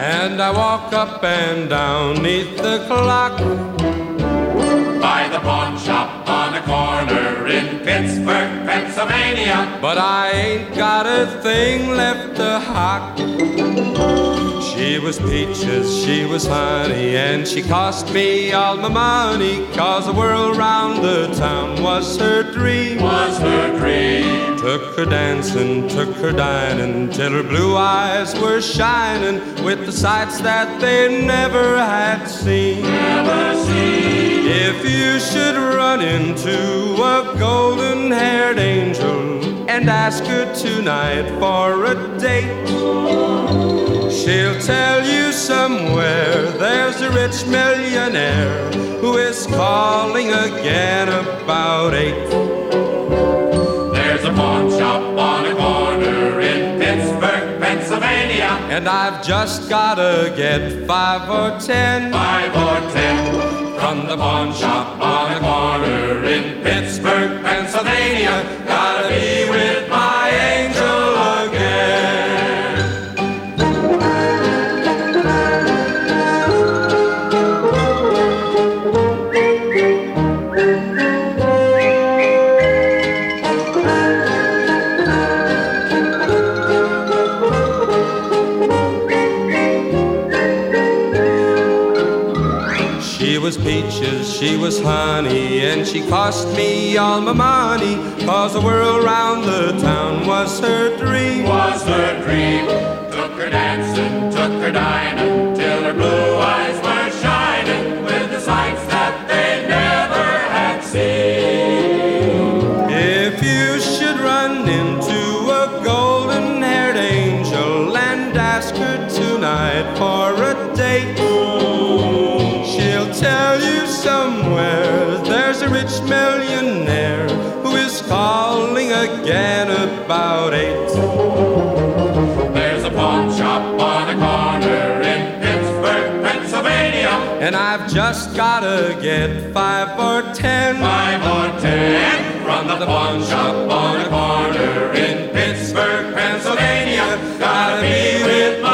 and I walk up and down neath the clock. By the pawn shop on a corner in Pittsburgh, Pennsylvania. But I ain't got a thing left to hock. She was peaches, she was honey, and she cost me all my money, 'cause the world round the town was her dream. Was her dream. Took her dancing, took her dining, till her blue eyes were shining with the sights that they never had seen. Never seen. If you should run into a golden-haired angel and ask her tonight for a date, she'll tell you somewhere there's a rich millionaire who is calling again about 8. There's a pawn shop on a corner in Pittsburgh, Pennsylvania. And I've just gotta get 5 or 10. 5 or 10. From the pawn shop on a corner in Pittsburgh, Pennsylvania. Gotta be with my angel again. She was peaches, she was honey, and she cost me all my money, 'cause the world round the town was her dream. Was her dream. Took her dancing, took her dining, till her blue eyes were shining with the sights that they never had seen. If you should run into a golden-haired angel and ask her tonight for a date, she'll tell you somewhere there's a rich millionaire who is calling again about 8. There's a pawn shop on a corner in Pittsburgh, Pennsylvania. And I've just gotta get 5 or 10. 5 or 10. From the pawn shop on a corner in Pittsburgh, Pennsylvania. Gotta be with